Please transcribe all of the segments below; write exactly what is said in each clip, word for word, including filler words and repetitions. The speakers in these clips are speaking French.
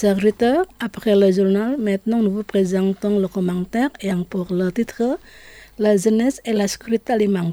Serviteurs, après le journal, maintenant nous vous présentons le commentaire ayant pour le titre « La jeunesse et la sécurité alimentaire ».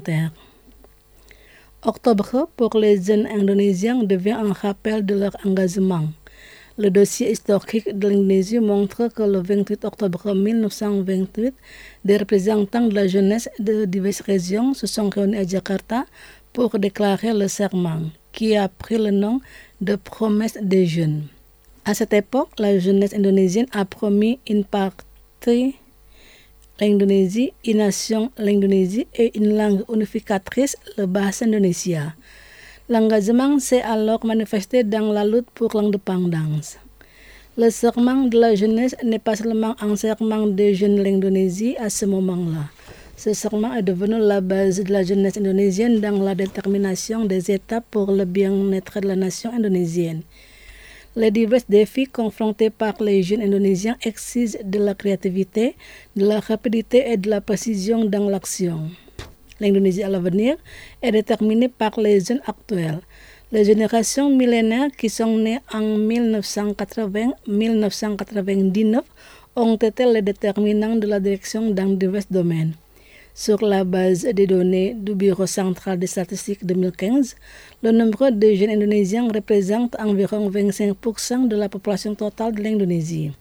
Octobre pour les jeunes indonésiens devient un rappel de leur engagement. Le dossier historique de l'Indonésie montre que le vingt-huit octobre mille neuf cent vingt-huit, des représentants de la jeunesse de diverses régions se sont réunis à Jakarta pour déclarer le serment, qui a pris le nom de promesse des jeunes. À cette époque, la jeunesse indonésienne a promis une partie l'Indonésie, une nation l'Indonésie et une langue unificatrice, le bahasa Indonesia. L'engagement s'est alors manifesté dans la lutte pour l'indépendance. Le serment de la jeunesse n'est pas seulement un serment des jeunes de l'Indonésie à ce moment-là. Ce serment est devenu la base de la jeunesse indonésienne dans la détermination des États pour le bien-être de la nation indonésienne. Les divers défis confrontés par les jeunes indonésiens exigent de la créativité, de la rapidité et de la précision dans l'action. L'Indonésie à l'avenir est déterminée par les jeunes actuels. Les générations millénaires qui sont nées en mille neuf cent quatre-vingts à mille neuf cent quatre-vingt-dix-neuf ont été les déterminants de la direction dans divers domaines. Sur la base des données du Bureau central des statistiques deux mille quinze, le nombre de jeunes indonésiens représente environ vingt-cinq pour cent de la population totale de l'Indonésie.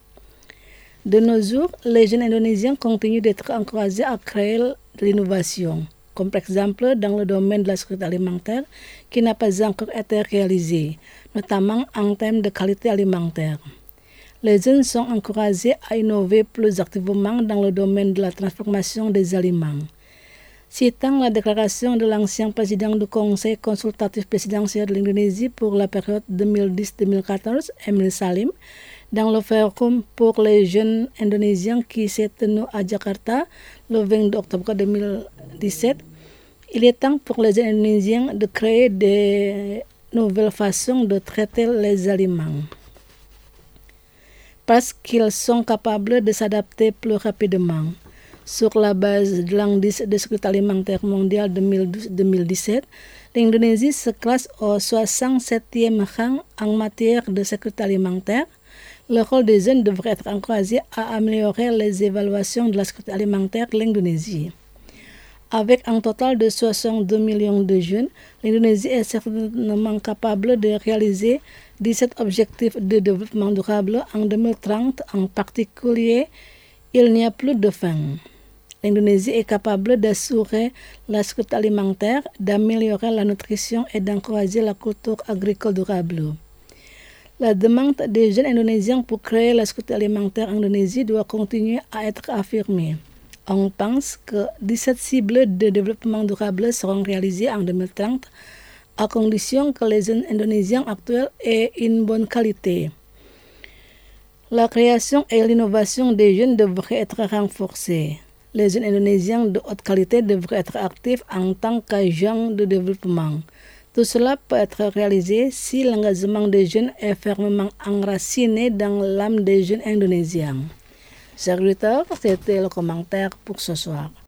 De nos jours, les jeunes indonésiens continuent d'être encouragés à créer de l'innovation, comme par exemple dans le domaine de la sécurité alimentaire qui n'a pas encore été réalisé, notamment en termes de qualité alimentaire. Les jeunes sont encouragés à innover plus activement dans le domaine de la transformation des aliments. Citant la déclaration de l'ancien président du Conseil consultatif présidentiel de l'Indonésie pour la période deux mille dix à deux mille quatorze, Emil Salim, dans le forum pour les jeunes indonésiens qui s'est tenu à Jakarta le vingt-deux octobre deux mille dix-sept, il est temps pour les jeunes indonésiens de créer de nouvelles façons de traiter les aliments, parce qu'ils sont capables de s'adapter plus rapidement. Sur la base de l'indice de sécurité alimentaire mondial deux mille douze à deux mille dix-sept, l'Indonésie se classe au soixante-septième rang en matière de sécurité alimentaire. Le rôle des jeunes devrait être encouragé à améliorer les évaluations de la sécurité alimentaire de l'Indonésie. Avec un total de soixante-deux millions de jeunes, l'Indonésie est certainement capable de réaliser dix-sept objectifs de développement durable en deux mille trente. En particulier, il n'y a plus de faim. L'Indonésie est capable d'assurer la sécurité alimentaire, d'améliorer la nutrition et d'encourager la culture agricole durable. La demande des jeunes indonésiens pour créer la sécurité alimentaire en Indonésie doit continuer à être affirmée. On pense que dix-sept cibles de développement durable seront réalisées en deux mille trente, à condition que les jeunes indonésiens actuels aient une bonne qualité. La création et l'innovation des jeunes devraient être renforcées. Les jeunes indonésiens de haute qualité devraient être actifs en tant qu'agents de développement. Tout cela peut être réalisé si l'engagement des jeunes est fermement enraciné dans l'âme des jeunes indonésiens. Chers auditeurs, c'était le commentaire pour ce soir.